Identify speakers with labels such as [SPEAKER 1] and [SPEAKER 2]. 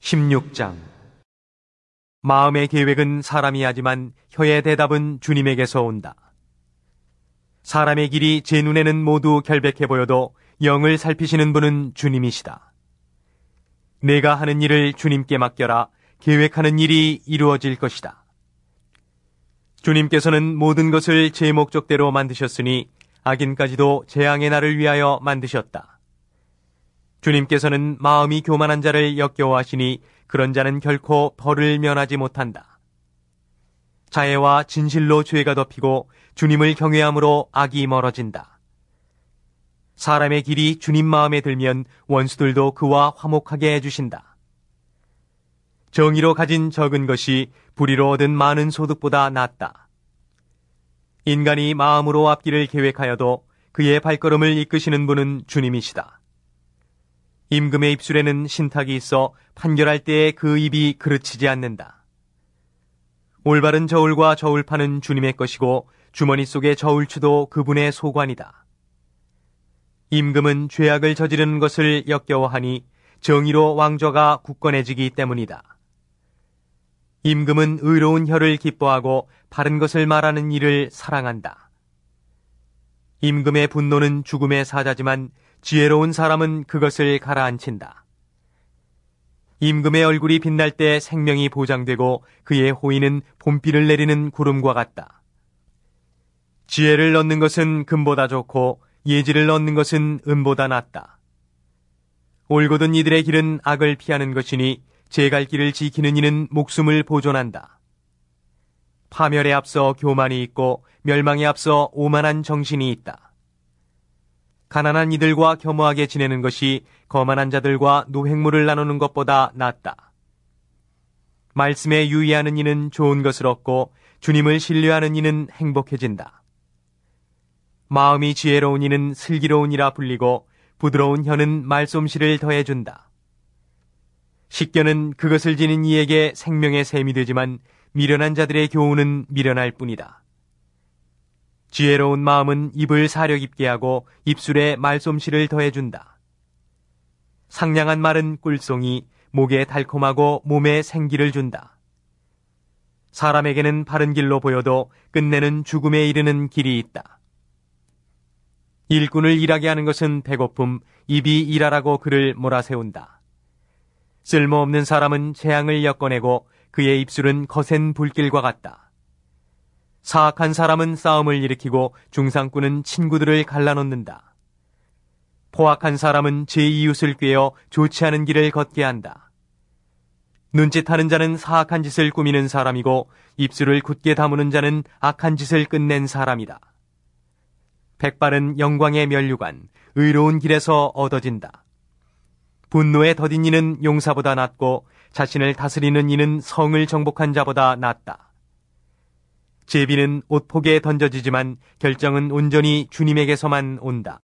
[SPEAKER 1] 16장. 마음의 계획은 사람이 하지만 혀의 대답은 주님에게서 온다. 사람의 길이 제 눈에는 모두 결백해 보여도 영을 살피시는 분은 주님이시다. 내가 하는 일을 주님께 맡겨라. 계획하는 일이 이루어질 것이다. 주님께서는 모든 것을 제 목적대로 만드셨으니 악인까지도 재앙의 날을 위하여 만드셨다. 주님께서는 마음이 교만한 자를 역겨워하시니 그런 자는 결코 벌을 면하지 못한다. 자애와 진실로 죄가 덮이고 주님을 경외함으로 악이 멀어진다. 사람의 길이 주님 마음에 들면 원수들도 그와 화목하게 해주신다. 정의로 가진 적은 것이 불의로 얻은 많은 소득보다 낫다. 인간이 마음으로 앞길을 계획하여도 그의 발걸음을 이끄시는 분은 주님이시다. 임금의 입술에는 신탁이 있어 판결할 때에 그 입이 그르치지 않는다. 올바른 저울과 저울판은 주님의 것이고 주머니 속의 저울추도 그분의 소관이다. 임금은 죄악을 저지르는 것을 역겨워하니 정의로 왕좌가 굳건해지기 때문이다. 임금은 의로운 혀를 기뻐하고 바른 것을 말하는 일을 사랑한다. 임금의 분노는 죽음의 사자지만 지혜로운 사람은 그것을 가라앉힌다. 임금의 얼굴이 빛날 때 생명이 보장되고 그의 호의는 봄비를 내리는 구름과 같다. 지혜를 얻는 것은 금보다 좋고 예지를 얻는 것은 은보다 낫다. 올곧은 이들의 길은 악을 피하는 것이니 제 갈 길을 지키는 이는 목숨을 보존한다. 파멸에 앞서 교만이 있고 멸망에 앞서 오만한 정신이 있다. 가난한 이들과 겸허하게 지내는 것이 거만한 자들과 노획물을 나누는 것보다 낫다. 말씀에 유의하는 이는 좋은 것을 얻고 주님을 신뢰하는 이는 행복해진다. 마음이 지혜로운 이는 슬기로운 이라 불리고 부드러운 혀는 말솜씨를 더해준다. 식견은 그것을 지닌 이에게 생명의 샘이 되지만 미련한 자들의 교훈은 미련할 뿐이다. 지혜로운 마음은 입을 사력 있게 하고 입술에 말솜씨를 더해준다. 상냥한 말은 꿀송이, 목에 달콤하고 몸에 생기를 준다. 사람에게는 바른 길로 보여도 끝내는 죽음에 이르는 길이 있다. 일꾼을 일하게 하는 것은 배고픔, 입이 일하라고 그를 몰아세운다. 쓸모없는 사람은 재앙을 엮어내고 그의 입술은 거센 불길과 같다. 사악한 사람은 싸움을 일으키고 중상꾼은 친구들을 갈라놓는다. 포악한 사람은 제 이웃을 꾀어 좋지 않은 길을 걷게 한다. 눈짓하는 자는 사악한 짓을 꾸미는 사람이고 입술을 굳게 다무는 자는 악한 짓을 끝낸 사람이다. 백발은 영광의 면류관, 의로운 길에서 얻어진다. 분노에 더딘 이는 용사보다 낫고 자신을 다스리는 이는 성을 정복한 자보다 낫다. 제비는 옷폭에 던져지지만 결정은 온전히 주님에게서만 온다.